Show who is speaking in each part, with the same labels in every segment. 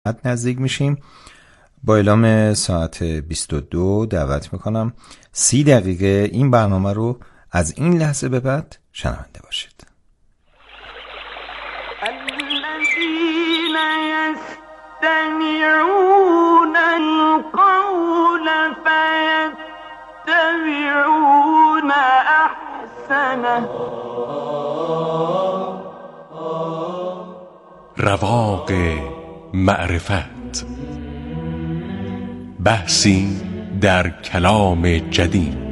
Speaker 1: نزدیک میشیم. با اعلام ساعت 22 دعوت میکنم 30 دقیقه این برنامه رو از این لحظه به بعد شنونده باشید.
Speaker 2: الذين يستمعون القول فيتبعون احسنه.
Speaker 3: رواق معرفت، بحثی در کلام جدید.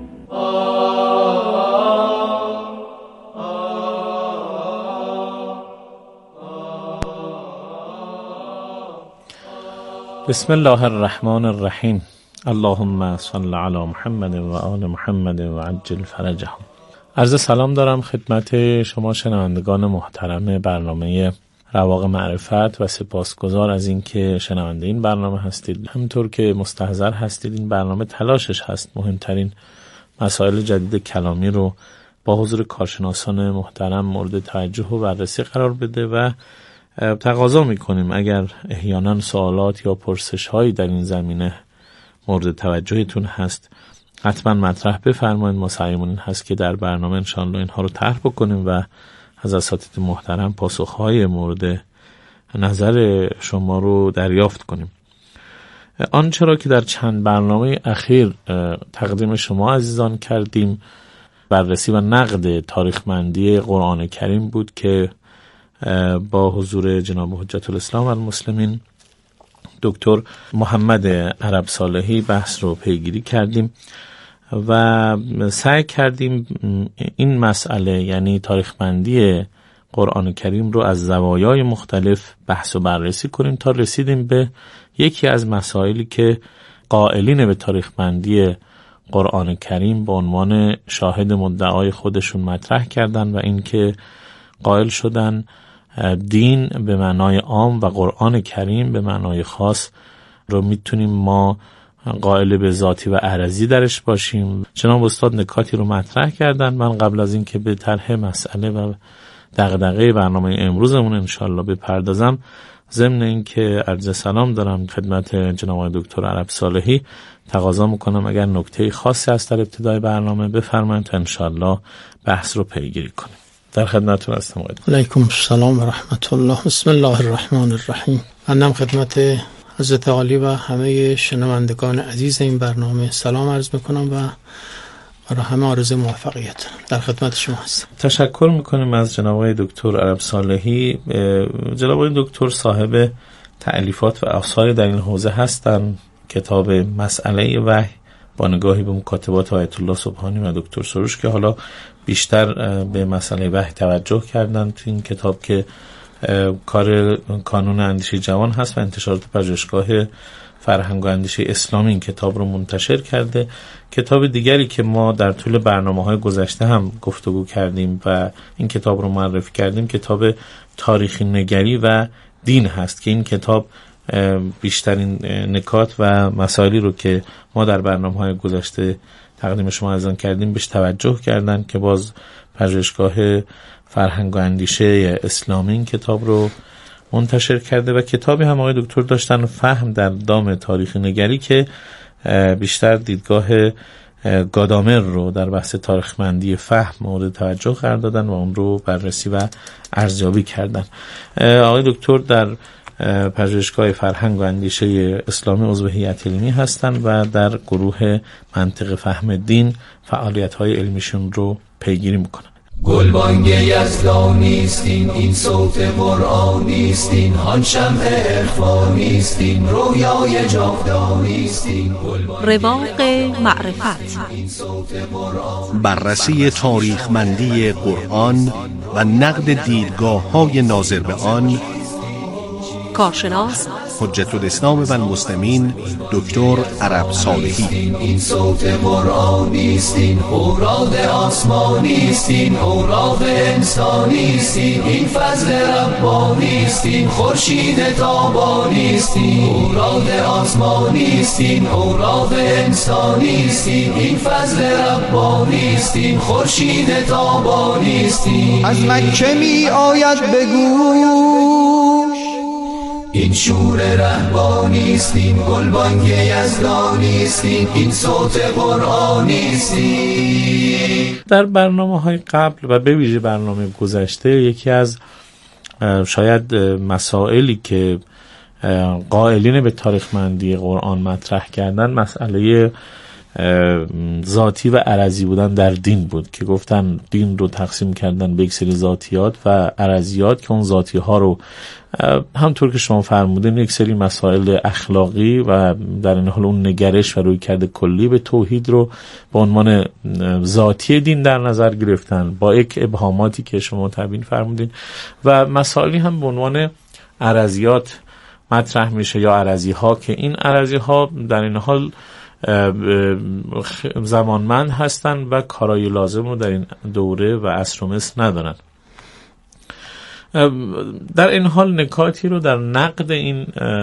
Speaker 4: بسم الله الرحمن الرحیم. اللهم صل علی محمد و آل محمد و عجل فرجهم. عرض سلام دارم خدمت شما شنوندگان محترم برنامه رواق معرفت و سپاسگزار از این که شنونده این برنامه هستید. همونطور که مستحضر هستید این برنامه تلاشش هست مهمترین مسائل جدید کلامی رو با حضور کارشناسان محترم مورد توجه و بررسی قرار بده و تقاضا میکنیم اگر احیانا سوالات یا پرسش هایی در این زمینه مورد توجهتون هست حتما مطرح بفرمایید. ما سعیمون این هست که در برنامه انشاءالله اینها رو طرح بکنیم و از اساتید محترم پاسخهای مورد نظر شما رو دریافت کنیم. آنچه را که در چند برنامه اخیر تقدیم شما عزیزان کردیم بررسی و نقد تاریخمندی قرآن کریم بود که با حضور جناب حجت الاسلام و المسلمین دکتر محمد عرب صالحی بحث رو پیگیری کردیم و سعی کردیم این مسئله یعنی تاریخمندی قرآن کریم رو از زوایای مختلف بحث و بررسی کنیم تا رسیدیم به یکی از مسائلی که قائلین به تاریخمندی قرآن کریم به عنوان شاهد مدعای خودشون مطرح کردن و این که قائل شدن دین به معنای عام و قرآن کریم به معنای خاص رو میتونیم ما قائل به ذاتی و عرضی درش باشیم. جناب استاد نکاتی رو مطرح کردن. من قبل از این که به طرح مسئله و دغدغه برنامه امروزمون انشالله بپردازم ضمن این که عرض سلام دارم خدمت جناب دکتر عرب صالحی تقاضا میکنم اگر نکته خاصی از در ابتدای برنامه بفرمایید تا انشالله بحث رو پیگیری کنیم. در خدمتتون هستم.
Speaker 5: علیکم السلام و رحمت الله. بسم الله الرحمن الرحیم. منم خدمت حضرت عالی و همه شنوندگان عزیز این برنامه سلام عرض میکنم و برای همه آرزوی موفقیت. در خدمت شما هستم.
Speaker 4: تشکر میکنیم از جناب دکتر عرب صالحی. جناب دکتر صاحب تألیفات و آثار در این حوزه هستند. کتاب مسئله وحی با نگاهی به مکاتبات آیت الله سبحانی و دکتر سروش که حالا بیشتر به مسئله وحی توجه کردن تو این کتاب که کار کانون اندیشه جوان هست و انتشارات پژوهشگاه فرهنگ و اندیشه اسلامی این کتاب رو منتشر کرده. کتاب دیگری که ما در طول برنامه‌های گذشته هم گفتگو کردیم و این کتاب رو معرفی کردیم کتاب تاریخی نگری و دین هست که این کتاب بیشترین نکات و مسائلی رو که ما در برنامه‌های گذشته تقدیم شما عزیزان کردیم بهش توجه کردن که باز پژوهشگاه فرهنگ و اندیشه اسلامی این کتاب رو منتشر کرده و کتابی هم آقای دکتر داشتن فهم در دام تاریخی نگری که بیشتر دیدگاه گادامر رو در بحث تاریخمندی فهم مورد توجه قرار دادن و اون رو بررسی و ارزیابی کردن. آقای دکتر در پژوهشگاه فرهنگ و اندیشه اسلامی عضو هیئت علمی هستند و در گروه منطق فهم دین فعالیت‌های علمیشون رو پیگیری میکنن.
Speaker 6: گلبانگ یزدانیستین این صوت قرآنیستین هان شمع عرفانیستین رویای جاودانیستین. رواق
Speaker 7: معرفت، بررسی تاریخمندی قرآن و نقد دیدگاه‌های ناظر به آن. کارشناس حجت الاسلام و المسلمین دکتر عرب صالحی.
Speaker 6: این صوت قرآنیستین اوراد آسمانیستین اوراق انسانیستین این فضل ربانیستین خورشید تابانیستین اوراد آسمانیستین اوراق انسانیستین این فضل ربانیستین خورشید تابانیستین.
Speaker 8: از مکه می آید بگوش
Speaker 6: این شور رهبانی است، این گلبانگ یزدانی است، این صوت قرآنی است.
Speaker 4: در برنامه‌های قبل و به ویژه برنامه گذشته یکی از شاید مسائلی که قائلین به تاریخمندی قرآن مطرح کردن مسئله ذاتی و عرضی بودن در دین بود که گفتن دین رو تقسیم کردن به یک سری ذاتیات و عرضیات که اون ذاتی ها رو همطور که شما فرمودین یک سری مسائل اخلاقی و در این حال اون نگرش و رویکرد کلی به توحید رو به عنوان ذاتی دین در نظر گرفتن با یک ابهاماتی که شما تبیین فرمودین و مسائلی هم به عنوان عرضیات مطرح میشه یا عرضی ها که این عرضی ها در این حال زمانمند هستن و کارای لازم رو در این دوره و عصر و مصر ندارن. در این حال نکاتی رو در نقد این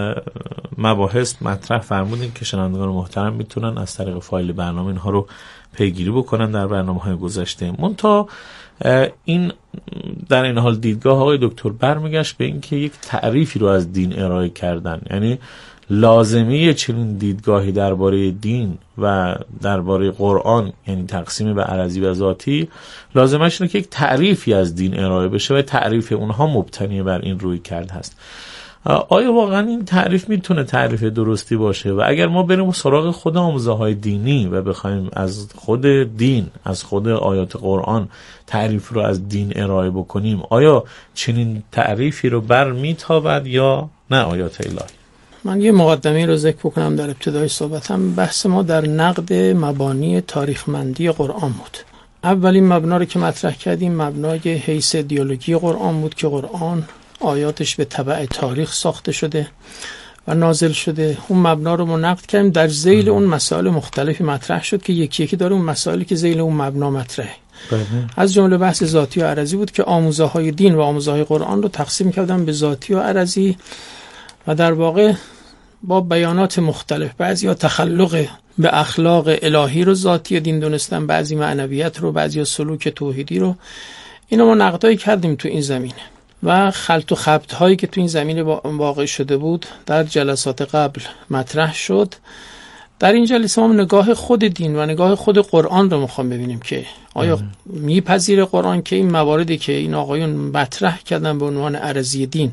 Speaker 4: مباحث مطرح فرمودین که شنوندگان محترم میتونن از طریق فایل برنامه اینها رو پیگیری بکنن در برنامه‌های گذشته. منتها این در این حال دیدگاه آقای دکتر برمیگشت به اینکه یک تعریفی رو از دین ارائه کردن، یعنی لازمی چنین دیدگاهی درباره دین و درباره قرآن، یعنی تقسیم به عرضی و ذاتی، لازمش اینه که یک تعریفی از دین ارائه بشه و تعریف اونها مبتنی بر این روی کرد هست. آیا واقعا این تعریف میتونه تعریف درستی باشه؟ و اگر ما بریم سراغ خود آموزه‌های دینی و بخوایم از خود دین، از خود آیات قرآن تعریف رو از دین ارائه بکنیم، آیا چنین تعریفی رو بر میتابد یا نه آیات الهی؟
Speaker 5: من یه مقدمه رو ذکر بکنم در ابتدای صحبتم. بحث ما در نقد مبانی تاریخمندی قرآن بود. اولین مبنا رو که مطرح کردیم مبنای حیث ایدئولوژی قرآن بود که قرآن آیاتش به تبع تاریخ ساخته شده و نازل شده. اون مبنا رو ما نقد کردیم. در ذیل اون مسائل مختلفی مطرح شد که یکی یکی داره اون مسائلی که ذیل اون مبنا مطرحه. از جمله بحث ذاتی و عرضی بود که آموزه‌های دین و آموزه‌های قرآن رو تقسیم کردن به ذاتی و عرضی و در واقع با بیانات مختلف، بعضی ها تخلق به اخلاق الهی رو ذاتی دین دونستن، بعضی معنویت رو، بعضی ها سلوک توحیدی رو. اینا ما نقدایی کردیم تو این زمینه و خلط و خبط هایی که تو این زمینه واقع شده بود در جلسات قبل مطرح شد. در این جلسه ما نگاه خود دین و نگاه خود قرآن رو میخوام ببینیم که آیا میپذیره قرآن که این مواردی که این آقایون مطرح کردن به عنوان عرضی دین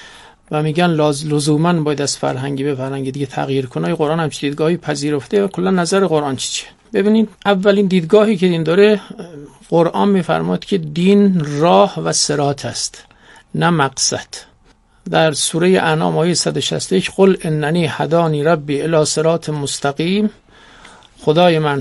Speaker 5: و میگن لزوما باید از فرهنگی به فرهنگ دیگه تغییر کنه، قرآن هم دیدگاهی پذیرفته و کلا نظر قرآن چیه؟ ببینید اولین دیدگاهی که دین داره، قرآن میفرماد که دین راه و صراط است نه مقصد. در سوره انعام آیه 161 قل اننی هدانی ربی الی صراط مستقیم، خدای من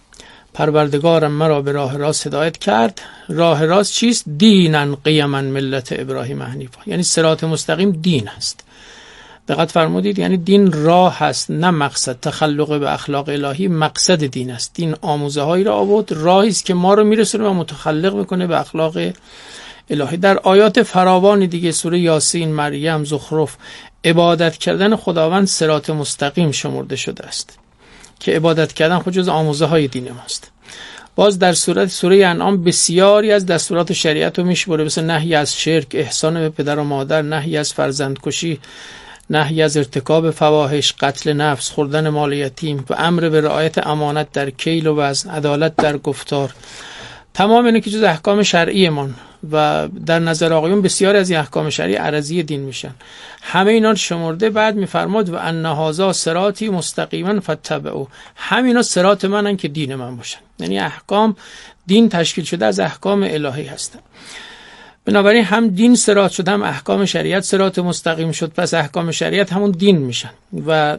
Speaker 5: پروردگارم مرا به راه راست هدایت کرد. راه راست چیست؟ دینن قیما ملت ابراهیم حنیفا، یعنی صراط مستقیم دین است. دقت فرمودید، یعنی دین راه هست نه مقصد. تخلق به اخلاق الهی مقصد دین است. دین آموزه هایی را آورد، راهی است که ما رو میرسونه و متخلق میکنه به اخلاق الهی. در آیات فراوانی دیگه، سوره یاسین، مریم، زخرف، عبادت کردن خداوند صراط مستقیم شمرده شده است که عبادت کردن خود جز آموزه های دین ماست. باز در سوره انعام بسیاری از دستورات شریعت رو میشمره، مثل نهی از شرک، احسان به پدر و مادر، نهی از فرزندکشی، نهی از ارتکاب فواحش، قتل نفس، خوردن مال یتیم و امر به رعایت امانت در کیل و وزن، عدالت در گفتار. تمام اینه که جز احکام شرعی من و در نظر آقایون بسیاری از این احکام شرعی عرضی دین میشن. همه اینا شمرده، بعد میفرماد و ان هذا صراطی مستقیما فاتبعوه، همینا صراط منن که دین من باشن. یعنی احکام دین تشکیل شده از احکام الهی هستن. بنابراین هم دین صراط شد، هم احکام شریعت صراط مستقیم شد، پس احکام شریعت همون دین میشن و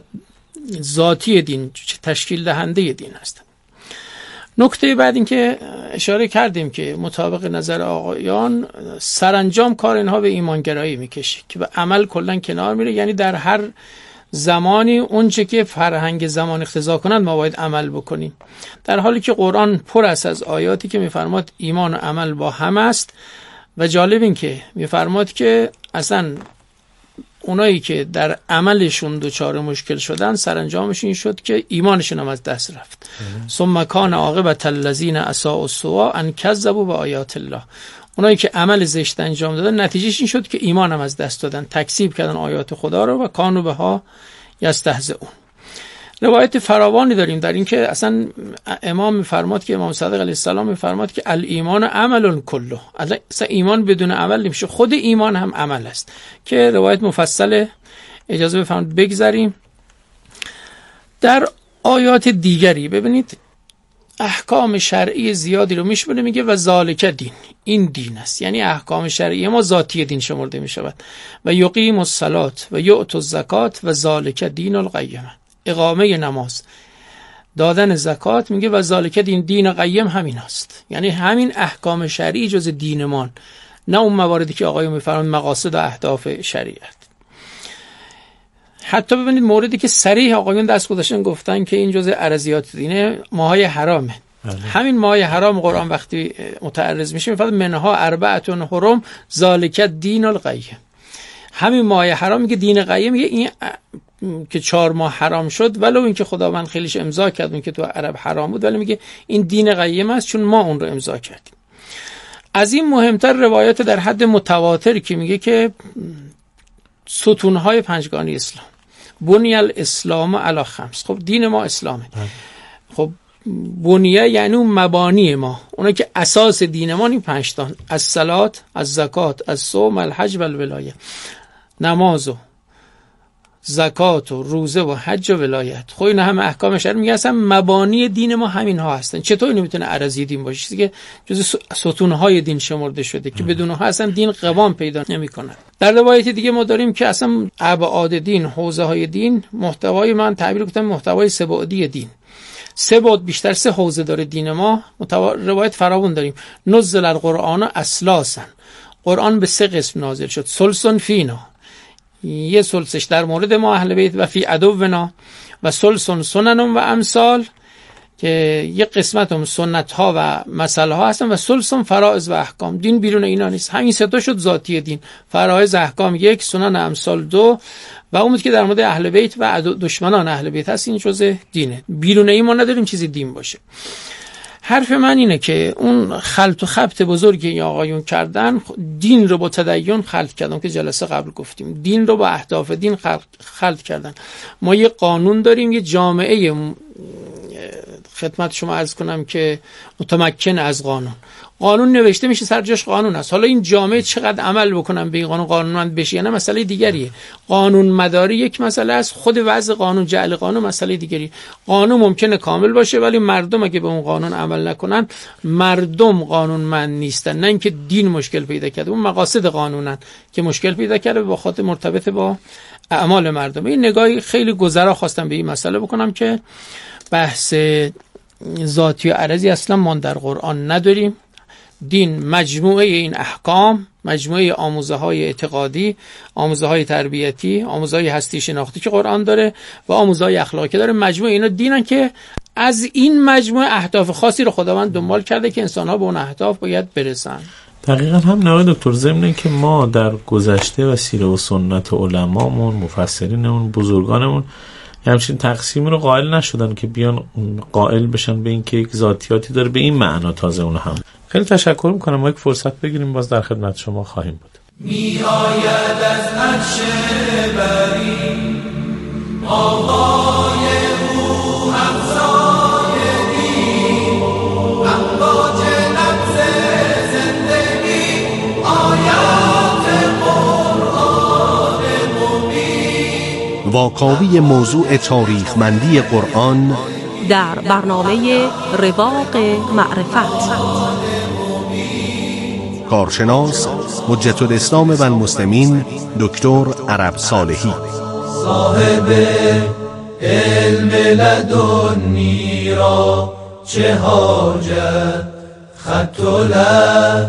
Speaker 5: ذاتی دین تشکیل دهنده دین هستن. نکته بعد این که اشاره کردیم که مطابق نظر آقایان سرانجام کار اینها به ایمانگرایی میکشه که به عمل کلا کنار میره. یعنی در هر زمانی اونچه که فرهنگ زمان اقتضا کنند ما باید عمل بکنیم، در حالی که قرآن پر است از آیاتی که میفرماد ایمان و عمل با هم است. و جالب این که میفرماد که اصلا اونایی که در عملشون دوچار مشکل شدن سرانجامش این شد که ایمانشون هم از دست رفت. ثم کان عاقبة الذین اساءوا السوء ان کذبوا بآیات الله. اونایی که عمل زشت انجام دادن نتیجهش این شد که ایمان هم از دست دادن، تکذیب کردن آیات خدا رو و کانوا بها یستهزئون. روایت فراوانی داریم در این که اصلا امام میفرماد که امام صادق علیه السلام میفرماد که الایمان عمل کله، اصلا ایمان بدون عمل نمیشه، خود ایمان هم عمل است که روایت مفصله. اجازه بفرمایید بگذریم. در آیات دیگری ببینید احکام شرعی زیادی رو میشمونه، میگه و ذالک دین، این دین است، یعنی احکام شرعی ما ذاتی دین شمرده میشود. و یقیم الصلاة و یؤتی الزکات و ذالک دین القیم، اقامه نماز، دادن زکات، میگه و ذالک دین قیم همین است، یعنی همین احکام شرعی جز دینمان، نه اون مواردی که آقایون میفرمایند مقاصد و اهداف شریعت. حتی ببینید موردی که صریح آقایون دست گذاشتن گفتن که این جزء ارضیات دینه، ماهای حرامه. همین ماهای حرام قرآن وقتی متعرض میشه میفرماد منها اربعه حرم ذالک دین القیم، همین ماهای حرام میگه دین قیم، میگه این که 4 ماه حرام شد ولو اینکه خداوند خیلیش امضا کرد اون که تو عرب حرام بود، ولی میگه این دین قیم است چون ما اون رو امضا کردیم. از این مهمتر روایات در حد متواتر که میگه که ستونهای پنجگانه اسلام، بنی الاسلام علی 5. خب دین ما اسلامه. خب بنیه یعنی اون مبانی ما، اونا که اساس دین ما این 5 تا، از صلات، از زکات، از صوم، الحج و الولایه، نماز و زکات و روزه و حج و ولایت. خب این همه احکام شرعی میگه اصلا مبانی دین ما همین ها هستن. چطور اینو میتونه عرضی دین باشه؟ چیزی که جز ستونهای دین شمرده شده که بدون اونها اصلا دین قوام پیدا نمیکنه. در روایت دیگه ما داریم که اصلا ابعاد دین، حوزه های دین، محتوای من تعبیر کنم محتوای سه‌بعدی دین. 3 بعد بیشتر 3 حوزه داره دین ما. روایت فراوون داریم. نزل القرآن اسلاسا، قرآن به 3 قسم نازل شد. ثلث فینا، یه ثلثش در مورد ما اهل بیت و فی عدونا، و ثلث سنن و امثال که یه قسمت هم سنت ها و مسئله ها هستن، و ثلث فرائض و احکام. دین بیرون اینا نیست. همین 3 تا شد ذاتی دین، فرائض احکام 1، سنن امثال 2، و اون که در مورد اهل بیت و دشمنان اهل بیت هست این جزء دینه. بیرون این ما نداریم چیزی دین باشه. حرف من اینه که اون خلط و خبط بزرگی آقایون کردن، دین رو با تدین خلط کردن که جلسه قبل گفتیم، دین رو با اهداف دین خلط کردن. ما یه قانون داریم، یه جامعه، خدمت شما عرض کنم که متمکن از قانون نوشته میشه سر جاش قانون است. حالا این جامعه چقدر عمل بکنن به این قانونمند بشه یا نه مسئله دیگریه. قانون مداری یک مسئله است، خود وضع قانون، جعل قانون مسئله دیگری. قانون ممکنه کامل باشه ولی مردم اگه به اون قانون عمل نکنن، مردم قانونمند نیستن، نه اینکه دین مشکل پیدا کرده، اون مقاصد قانونن که مشکل پیدا کرده با خاطر مرتبط با اعمال مردم. این نگاهی خیلی گذرا خواستم به این مسئله بکنم که بحث ذاتی و عرضی اصلا ما در قرآن نداریم. دین مجموعه این احکام، مجموعه آموزه های اعتقادی، آموزه های تربیتی، آموزه های هستی شناختی که قرآن داره و آموزه های اخلاقی داره، مجموعه اینا دینن که از این مجموعه اهداف خاصی رو خداوند دنبال کرده که انسان ها به اون اهداف باید برسن.
Speaker 4: دقیقا هم نوای دکتر، ضمن که ما در گذشته و سیره و سنت علمامون، مفسرینمون، بزرگانمون همچین تقسیمی رو قائل نشدن که بیان قائل بشن به این که یک ذاتیاتی داره به این معنا. تازه اون هم خیلی تشکر میکنم. ما یک فرصت بگیریم باز در خدمت شما خواهیم بود.
Speaker 6: میآید از عرش بری آقای او افزای دین، امواج نبض زندگی، آیات قرآن مبین.
Speaker 7: واکاوی موضوع تاریخمندی قرآن
Speaker 8: در برنامه رواق معرفت.
Speaker 7: کارشناس حجت الاسلام و المسلمین دکتر عرب صالحی،
Speaker 6: صاحب علم لدنی را چه حاجت خط و لفظ،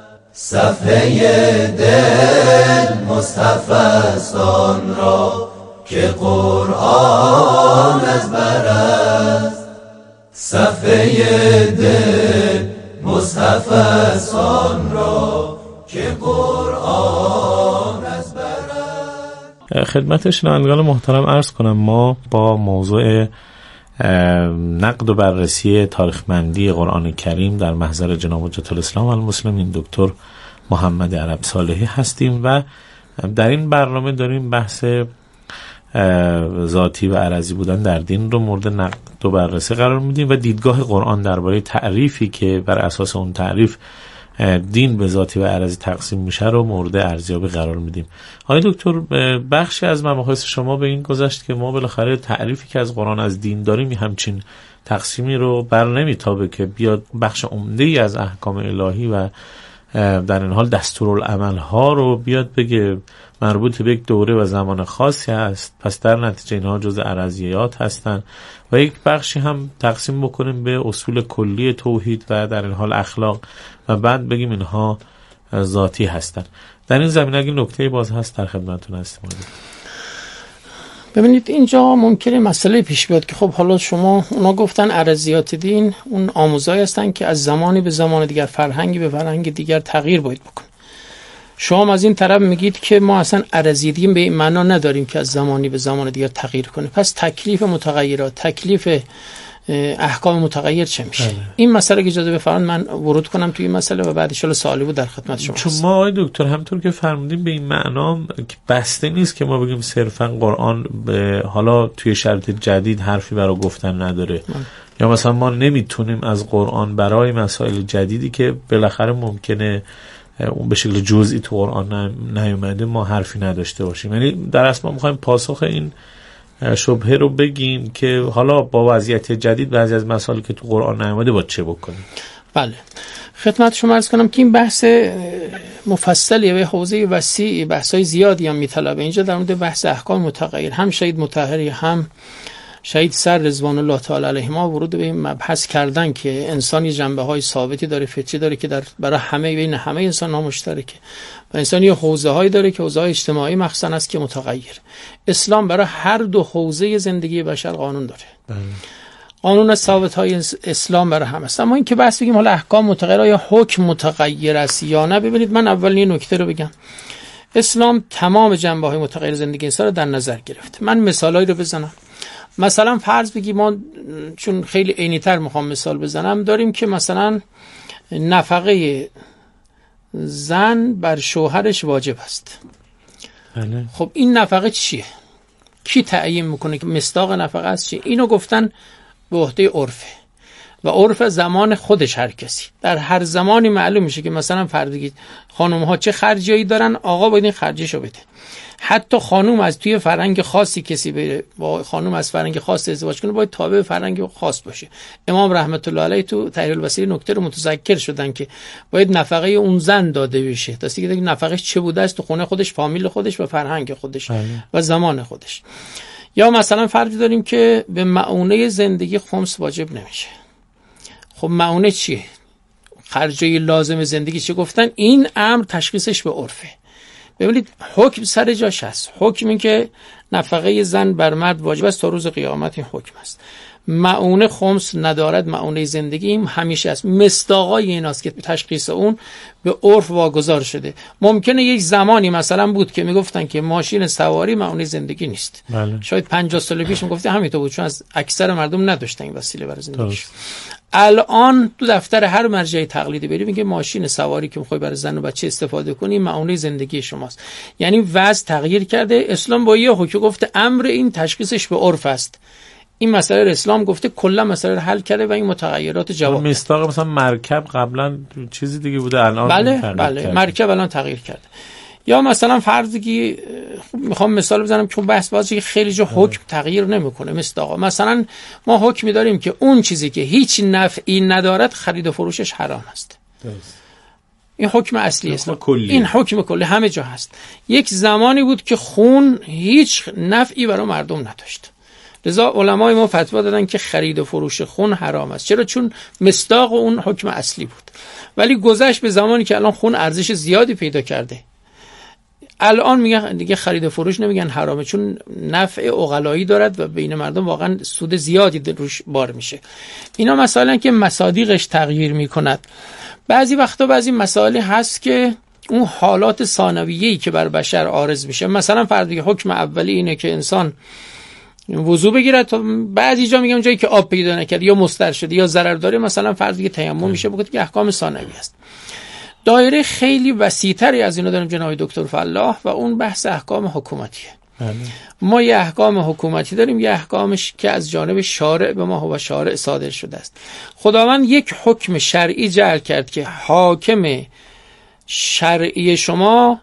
Speaker 6: صفحه دل مصحف است آن را که قرآن از بر است، صفحه دل مصحف است آن را که قرآن از بر است.
Speaker 4: خدمت شنوندگان محترم عرض کنم ما با موضوع نقد و بررسی تاریخمندی قرآن کریم در محضر جناب حجت الاسلام والمسلمین دکتر محمد عرب صالحی هستیم و در این برنامه داریم بحث ذاتی و عرضی بودن در دین رو مورد نقد و بررسی قرار میدیم و دیدگاه قرآن درباره تعریفی که بر اساس اون تعریف دین به ذاتی و عرضی تقسیم میشه رو مورد ارزیابی قرار میدیم. آقای دکتر، بخشی از مباحث شما به این گذشت که ما بالاخره تعریفی که از قرآن از دین داریم همچین تقسیمی رو بر نمیتابه که بیاد بخش عمده‌ای از احکام الهی و در این حال دستورالعمل ها رو بیاد بگه مربوط به یک دوره و زمان خاصی هست، پس در نتیجه اینها جزء عرضیات هستن و یک بخشی هم تقسیم بکنیم به اصول کلی توحید و در این حال اخلاق و بعد بگیم اینها ذاتی هستن. در این زمینه اگه نکته باز هست در خدمتتون هستیم.
Speaker 5: ببینید اینجا ممکنه مسئله پیش بیاد که خب حالا شما اونا گفتن عرضیات دین اون آموزهایی هستن که از زمانی به زمان دیگر، فرهنگی به فرهنگ دیگر تغییر باید بکن. شما از این طرف میگید که ما اصلا عرضی دین به این معنا نداریم که از زمانی به زمان دیگر تغییر کنه. پس تکلیف متغیرات، تکلیف احکام متغیر چه میشه؟ این مسئله که اجازه بفرمایید من ورود کنم توی این مسئله و بعد ان شاء الله سوالی بود در خدمت شما.
Speaker 4: چون ما آقای دکتر همونطور که فرمودیم به این معنا که بسته نیست که ما بگیم صرفا قرآن به حالا توی شرط جدید حرفی برای گفتن نداره یا مثلا ما نمیتونیم از قرآن برای مسائل جدیدی که بالاخره ممکنه اون به شکل جزئی تو قرآن نیومده ما حرفی نداشته باشیم. یعنی در اصل ما میخوایم پاسخ این شبهه رو بگیم که حالا با وضعیت جدید بعضی از مسائلی که تو قرآن نیامده با چه بکنیم.
Speaker 5: بله، خدمت شما عرض کنم که این بحث مفصلیه و حوزه وسیع، بحث‌های زیادی هم میطلبه. اینجا در مورد بحث احکام متغیر هم شهید مطهری هم شهید سر رضوان الله تعالی علیهما ورود به این مبحث کردن که انسان یه جنبه‌های ثابتی داره، فطری داره که برای همه بین همه انسان‌ها مشترکه و انسان یه حوزه‌هایی داره که حوزه‌های اجتماعی مخصوصاً است که متغیر. اسلام برای هر دو حوزه زندگی بشر قانون داره. قانون ثابت‌های اسلام برای همه است. اما این که بحث بگیم حالا احکام متغیر یا حکم متغیر است یا نه، ببینید من اول این نکته رو بگم. اسلام تمام جنبه‌های متغیر زندگی انسان رو در نظر گرفت. من مثالایی رو بزنم. مثلا فرض بگیم ما چون خیلی عینی‌تر میخوام مثال بزنم، داریم که مثلا نفقه زن بر شوهرش واجب است.
Speaker 4: بله.
Speaker 5: خب این نفقه چیه؟ کی تعیین میکنه که مصداق نفقه است چیه؟ اینو گفتن به عهده عرفه و عرف زمان خودش هر کسی. در هر زمانی معلوم میشه که مثلا فرض خانم ها چه خرجی دارن، آقا باید این خرجیشو بده. حتی خانم از توی فرهنگ خاصی کسی بره با خانم از فرهنگ خاص ازدواج کنه باید تابع فرهنگ خاص باشه. امام رحمت الله علیه تو تحریر الوسیله نکته رو متذکر شدن که باید نفقه اون زن داده بشه. دستی که نفقهش چه بوده است تو خونه خودش، فامیل خودش و فرهنگ خودش و زمان خودش. یا مثلا فردی داریم که به مؤونه زندگی خمس واجب نمیشه. خب مؤونه چیه؟ خرجای لازم زندگی چه گفتن؟ این امر تشخیصش به عرفه. ببینید حکم سر جاش هست. حکم این که نفقه زن بر مرد واجب است تا روز قیامت، این حکم است. مؤونه خمس ندارد، مؤونه زندگی این همیشه است. مصداقای ایناست که تشخیص اون به عرف واگذار شده. ممکنه یک زمانی مثلا بود که میگفتن که ماشین سواری مؤونه زندگی نیست.
Speaker 4: بله.
Speaker 5: شاید 50 سال پیش میگفته همینطور بود، چون از اکثر مردم نداشتن این وسیله برای زندگی. الان تو دفتر هر مرجع تقلیدی بریم میگه ماشین سواری که میخوای برای زن و بچه استفاده کنی مؤونه زندگی شماست. یعنی وضع تغییر کرده. اسلام با یه حکم گفته امر این تشخیصش به عرف است. این مسئله رو اسلام گفته کلا مسئله رو حل کرده و این متغیرات جواب.
Speaker 4: مصداق مثلا مرکب قبلا چیزی دیگه بوده، الان
Speaker 5: بله مرکب الان تغییر کرده. یا مثلا فرضی میخوام مثال بزنم که بحث بازی خیلی جا حکم تغییر نمیکنه. مثلا ما حکمی داریم که اون چیزی که هیچ نفعی ندارد خرید و فروشش حرام است. این حکم اصلی است. این حکم کلی همه جا هست. یک زمانی بود که خون هیچ نفعی برای مردم نداشت. لذا علمای ما فتوا دادن که خرید و فروش خون حرام است. چرا؟ چون مصداق اون حکم اصلی بود. ولی گذشت به زمانی که الان خون ارزش زیادی پیدا کرده. الان میگن دیگه خرید و فروش نمیگن حرامه، چون نفع عقلایی دارد و بین مردم واقعا سود زیادی روش بار میشه. اینا مسائلی که مصادیقش تغییر میکند. بعضی وقتا بعضی مسائلی هست که اون حالات ثانویه‌ای که بر بشر عارض میشه. مثلا فرض حکم اولی اینه که انسان وضو بگیره تا بعضی جا میگم جایی که آب پیدا نکرد یا مضطر شده یا ضرر داره، مثلا فرض که تیمم میشه بگید که احکام ثانوی است. دایره خیلی وسیع‌تری از اینا داریم جناب دکتر فلاح و اون بحث احکام حکومتیه. ما یه احکام حکومتی داریم، یه احکامش که از جانب شارع به ما و شارع صادر شده است. خداوند یک حکم شرعی جعل کرد که حاکم شرعی شما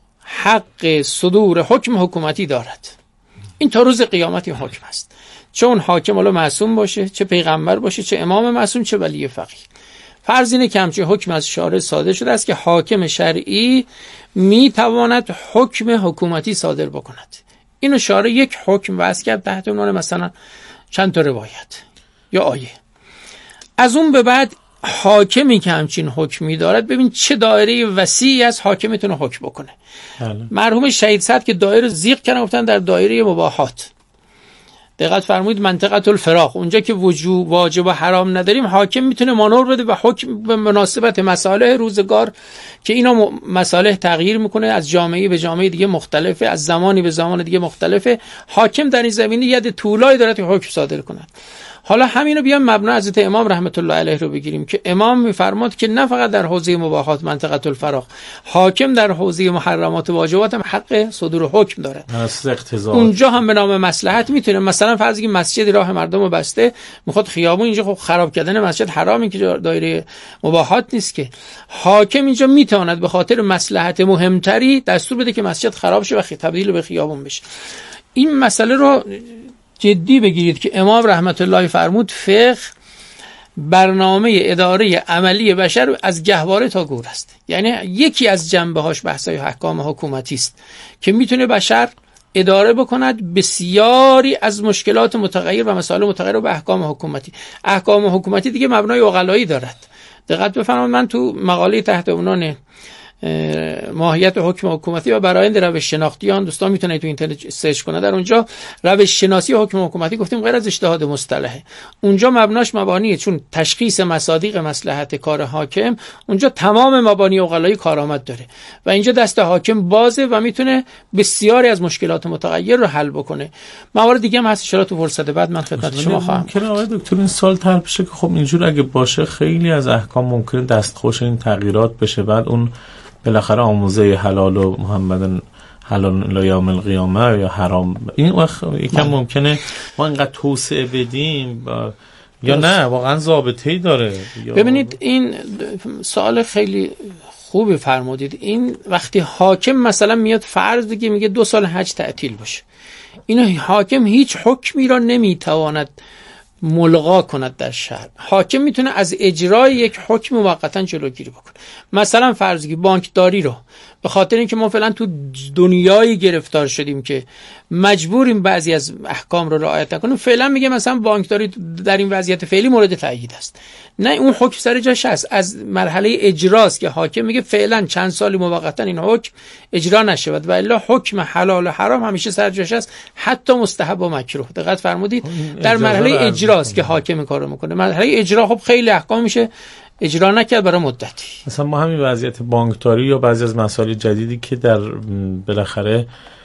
Speaker 5: حق صدور حکم حکومتی دارد. این تا روز قیامت این حکم است، چه اون حاکم حالا معصوم باشه، چه پیغمبر باشه، چه امام معصوم، چه ولی فقیه. فرض اینه که همچین حکم از شارع صادر شده است که حاکم شرعی میتواند حکم حکومتی صادر بکند. اینو شارع یک حکم وضع کرد تحت عنوان مثلا چند تا روایت یا آیه. از اون به بعد حاکمی که همچین حکمی دارد، ببین چه دایره وسیعی از حاکم میتونه حکم بکنه. مرحوم شهید صدر که دایره زیغ کردن گفتن در دایره مباحات. دقت فرمایید منطقه الفراق، اونجا که واجب و حرام نداریم حاکم میتونه مانور بده و حکم به مناسبت مصالح روزگار که اینا مصالح تغییر میکنه، از جامعه به جامعه دیگه مختلفه، از زمانی به زمان دیگه مختلفه. حاکم در این زمینه ید طولایی داره که حکم صادر کنه. حالا همینو بیام مبنا حضرت امام رحمت الله علیه رو بگیریم که امام میفرماد که نه فقط در حوزه مباحات منطقه الفراق، حاکم در حوزه محرمات و واجبات هم حق صدور حکم داره. اونجا هم به نام مصلحت میتونه، مثلا فرض که مسجد راه مردم رو بسته، میخواد خیابون اینجا، خب خراب کردن مسجد حرامی که دایره مباحات نیست که. حاکم اینجا میتواند به خاطر مصلحت مهمتری دستور بده که مسجد خراب شه و تبدیل به خیابون بشه. این مسئله رو جدی بگیرید که امام رحمت الله فرمود فقه برنامه اداره عملی بشر از گهواره تا گور است. یعنی یکی از جنبه‌هاش بحث‌های احکام حکومتی است که میتونه بشر اداره بکند بسیاری از مشکلات متغیر و مسائل متغیر رو به احکام حکومتی. احکام حکومتی دیگه مبنای عقلایی دارد. دقت بفرمایید، من تو مقاله تحت عنوان ماهیت حکم حکومتی و برآیند روش شناختیان، دوستان میتونید تو اینترنت سرچ کنن، در اونجا روش شناسی حکم حکومتی گفتیم غیر از اجتهاد مصطلحه. اونجا مبناش مبانیه، چون تشخیص مصادیق مصلحت کار حاکم اونجا تمام مبانی عقلایی کارآمد داره و اینجا دست حاکم بازه و میتونه بسیاری از مشکلات متغیر رو حل بکنه. موارد دیگه هم هست ان شاء الله تو فرصت بعد من خدمت شما خواهم.
Speaker 4: ممکنه آقای دکتر این سال طرح بشه که خب اینجور اگه باشه خیلی از احکام ممکنه دستخوش این تغییرات بشه، بعد اون بالاخره آموزه حلال و محمدن حلال یوم القیامه یا حرام این وقت یکم ممکنه ما اینقدر توسعه بدیم یا نه واقعا ضابطه‌ای داره.
Speaker 5: ببینید این سوال خیلی خوبی فرمودید. این وقتی حاکم مثلا میاد فرض بگه میگه 2 سال حج تعطیل باشه، اینو حاکم هیچ حکمی را نمیتواند ملغا کند در شهر. حاکم میتونه از اجرای یک حکم موقتا جلوگیری بکنه. مثلا فرض کی بانکداری رو به خاطر اینکه ما فعلا تو دنیایی گرفتار شدیم که مجبوریم بعضی از احکام رو رعایت نکنیم، فعلا میگه مثلا بانکداری در این وضعیت فعلی مورد تأیید است. نه، اون حکم سر جاش هست، از مرحله اجراست که حاکم میگه فعلا چند سالی موقتا این حکم اجرا نشود و الا حکم حلال و حرام همیشه سر جاش هست، حتی مستحب و مکروه. دقت فرمودید در مرحله اجراست که حاکم کارو میکنه. مرحله اجرا خب خیلی احکام میشه اجرا نکرد برای مدتی.
Speaker 4: مثلا ما همین وضعیت بانکداری یا بعضی از مسائل جدیدی که در بالاخره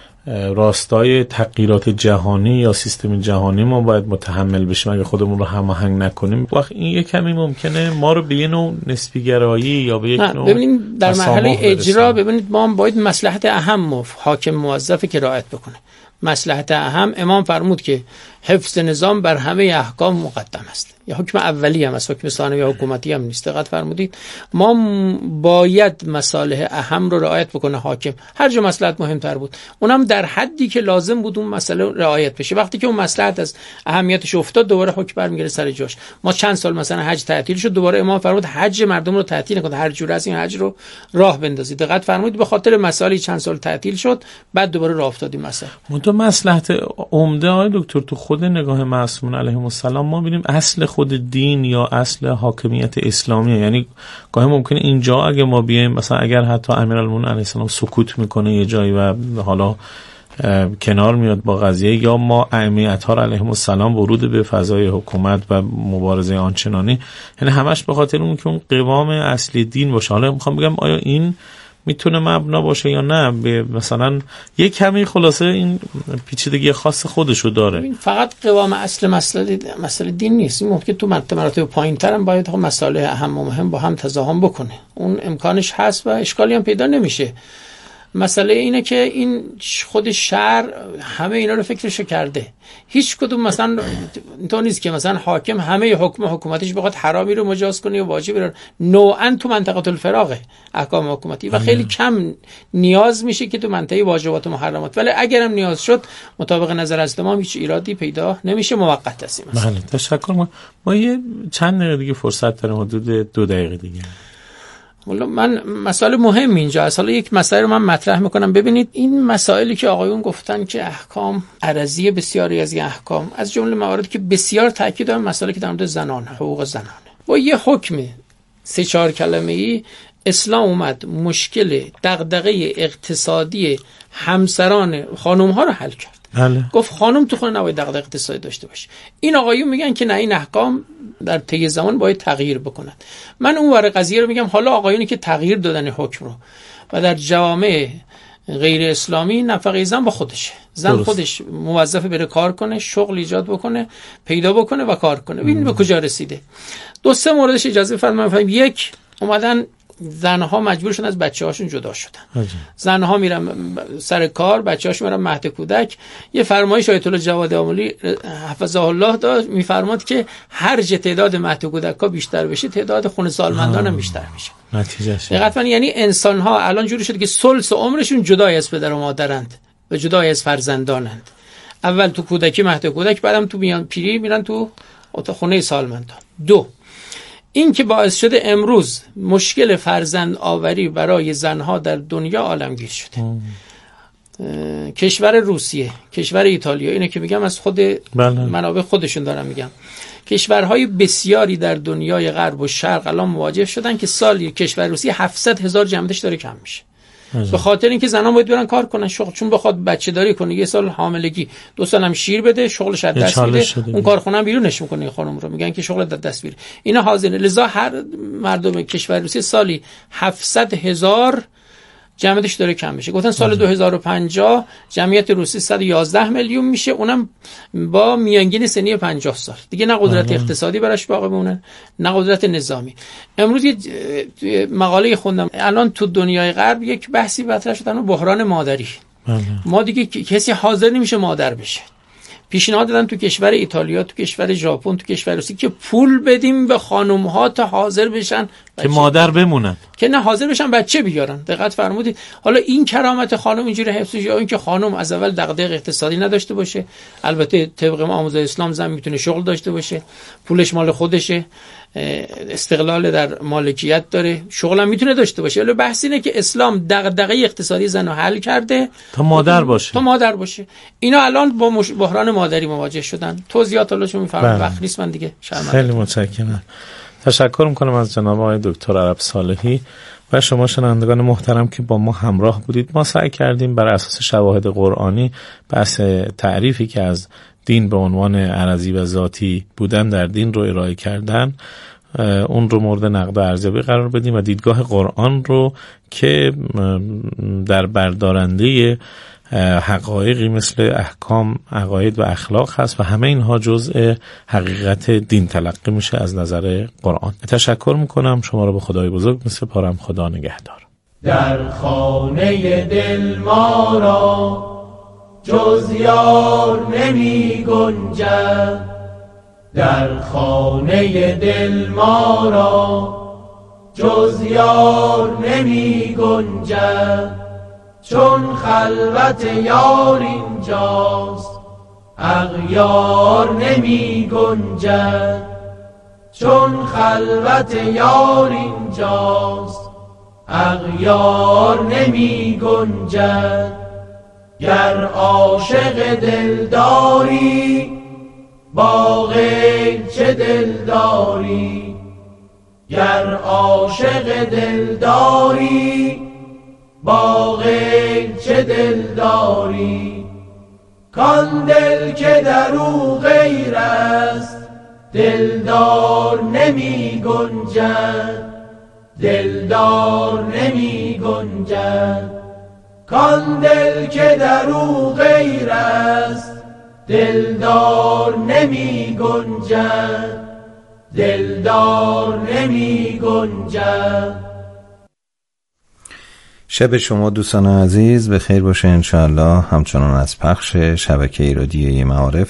Speaker 4: راستای تغییرات جهانی یا سیستم جهانی ما باید متحمل بشیم اگه خودمون رو هماهنگ نکنیم، وقت این یک کمی ممکنه ما رو به یه نوع نسبی گرایی یا به یک نوع
Speaker 5: ببینید در مرحله اجرا ببینید ما باید مصلحت اهم حاکم موظفه که رعایت بکنه. مصلحت اهم امام فرمود که حفظ نظام بر همه احکام مقدم است. یا حکم اولی هم از حکم ثانوی حکومتی هم نیست. دقت فرمودید ما باید مصالح اهم رو رعایت بکنه حاکم، هر جا مصلحت مهمتر بود اونم در حدی که لازم بود اون مسئله رعایت بشه. وقتی که اون مصلحت از اهمیتش افتاد دوباره حکم برمیگره سر جاش. ما چند سال مثلا حج تعطیل شد، دوباره امام فرمود حج مردم رو تعطیل نکنید، هر جور از این حج رو راه بندازید. دقت فرمودید به خاطر مسائلی چند سال تعطیل شد، بعد دوباره راه افتاد این مسئله.
Speaker 4: منتها مصلحت عمده آقای دکتر تو خود نگاه معصومون علیهم السلام ما ببینیم اصل خود دین یا اصل حاکمیت اسلامیه. یعنی گاهی ممکنه اینجا اگه ما بیایم مثلا اگر حتی امیرالمومنین علیه السلام سکوت میکنه یه جایی و حالا کنار میاد با قضیه، یا ما ائمه ها علیهم السلام ورود به فضای حکومت و مبارزه آنچنانی، یعنی همش به خاطر اون که اون قوام اصلی دین باشه. حالا میخوام بگم آیا این میتونه مبنا باشه یا نه. مثلا یه کمی خلاصه این پیچیدگی خاص خودشو داره.
Speaker 5: فقط قوام اصل مسئله دین نیست، این ممکن تو مراتب پایین‌تر هم باید مسائل اهم و مهم با هم تضاهم بکنه، اون امکانش هست و اشکالی هم پیدا نمیشه. مسئله اینه که این خود شرع همه اینا رو فکرشو کرده. هیچ کدوم مثلا اینطور نیست که مثلا حاکم همه حکومتیش بخواد حرامی رو مجاز کنه یا واجبی رو. نوعاً تو منطقه الفراغه احکام حکومتی و خیلی کم نیاز میشه که تو منطقه واجبات و محرمات، ولی اگرم نیاز شد مطابق نظر از امام هیچ ایرادی پیدا نمیشه، موقت هستیم.
Speaker 4: بله تشکر. ما یه چند دقیقه دیگه فرصت داریم، حدود 2 دقیقه دیگه.
Speaker 5: من مسائل مهم اینجا است. حالا یک مسئله رو من مطرح میکنم. ببینید این مسائلی که آقایون گفتن که احکام عرضی بسیاری از این احکام، از جمله مواردی که بسیار تاکید دارن مسائلی که در مورد زنان، حقوق زنانه. با یه حکم 3-4 کلمه‌ای اسلام اومد مشکل دغدغه اقتصادی همسران خانم‌ها رو حل کرد.
Speaker 4: بله.
Speaker 5: گفت خانم تو خونه نباید دغدغه اقتصادی داشته باشه. این آقایون میگن که نه، این احکام در طی زمان باید تغییر بکنن. من اون ور قضیه رو میگم حالا آقایونی که تغییر دادن حکم رو و در جوامع غیر اسلامی نفقه زن با خودشه، زن درست. خودش موظف بره کار کنه، شغل ایجاد بکنه، پیدا بکنه و کار کنه. ببین به کجا رسیده. 2-3 موردش اجازه فرمایید. یک، اومدن زنها مجبور شدن از بچه‌هاشون جدا شدن. زنها میرن سر کار، بچه‌هاشون میرن مهد کودک. یه فرمایش آیت الله جواد آملی حفظه الله داشت، میفرماد که هر چه تعداد مهد کودک‌ها بیشتر بشه تعداد خون سالمندان هم بیشتر میشه.
Speaker 4: نتیجهش
Speaker 5: دقیقاً یعنی انسان‌ها الان جوری شده که ثلث عمرشون جدای از پدر و مادرند و جدای از فرزندانند. اول تو کودکی مهد کودک، بعدم تو میان پیری میرن تو خونه سالمندان. 2، این که باعث شده امروز مشکل فرزند آوری برای زنها در دنیا عالمگیر شده. کشور روسیه، کشور ایتالیا، اینه که میگم از خود منابع خودشون دارم میگم، کشورهای بسیاری در دنیای غرب و شرق الان مواجه شدن که سالی کشور روسیه 700,000 جمعیتش داره کم میشه. به خاطر اینکه زنان باید برن کار کنن، شغل، چون بخواد بچه داری کنه، 1 سال حاملگی، 2 سال هم شیر بده، شغلش از دست میره، اون کارخونه هم بیرونش میکنه خانم رو، میگن که شغل از دست میره. اینا حاضرن. لذا هر مردم کشور روسیه سالی 700,000 جمعیتش داره کم میشه. گفتن سال 2050 جمعیت روسیه 111 میلیون میشه، اونم با میانگین سنی 50 سال. دیگه نه قدرت اقتصادی براش باقی مونه، نه قدرت نظامی. امروز یه مقاله خوندم، الان تو دنیای غرب یک بحثی مطرح شده، بحران مادری. ما دیگه کسی حاضر نمیشه مادر بشه. پیشنهاد دادن تو کشور ایتالیا، تو کشور ژاپن، تو کشور روسیه که پول بدیم به خانم‌ها تا حاضر بشن
Speaker 4: که مادر بمونن،
Speaker 5: که نه حاضر بشن بچه بیارن. دقت فرمودید. حالا این کرامت خانم اینجوری حفظ شه، یا اینکه خانم از اول دغدغه اقتصادی نداشته باشه. البته طبق آموزه اسلام زن میتونه شغل داشته باشه، پولش مال خودشه، استقلال در مالکیت داره، شغل هم میتونه داشته باشه. ولی بحث اینه که اسلام دغدغه اقتصادی زن رو حل کرده
Speaker 4: تا مادر باشه.
Speaker 5: اینا الان با بحران مادری مواجه شدن. توضیحات حالشون میفرمایید، وقت نیست من دیگه شرمنده.
Speaker 4: خیلی متشکرم. تشکر میکنم از جناب آقای دکتر عرب صالحی و شما شنوندگان محترم که با ما همراه بودید. ما سعی کردیم بر اساس شواهد قرآنی بحث تعریفی که از دین به عنوان عرضی و ذاتی بودن در دین رو ارائه کردن، اون رو مورد نقد و ارزیابی قرار بدیم و دیدگاه قرآن رو که در بردارنده حقایقی مثل احکام، عقاید و اخلاق هست و همه اینها جزء حقیقت دین تلقی میشه از نظر قرآن. تشکر میکنم. شما رو به خدای بزرگ مثل پارم خدا نگهدار.
Speaker 6: در خانه دل ما را جز یار نمی گنجد، در خانه دل ما را جز یار نمی گنجد. چون خلوت یار اینجاست اغیار نمی گنجد، چون خلوت یار اینجاست اغیار نمی گنجد. گر عاشق دلداری با غیر چه دلداری، گر عاشق دلداری با غیر چه دلداری. کان دل که در او غیر است دلدار نمی گنجد، دلدار نمی گنجد، کان دل که در او غیر است دلدار نمی گنجد، دلدار نمی گنجد.
Speaker 1: شب شما دوستان عزیز به خیر باشه انشاءالله. همچنان از پخش شبکه رادیویی معارف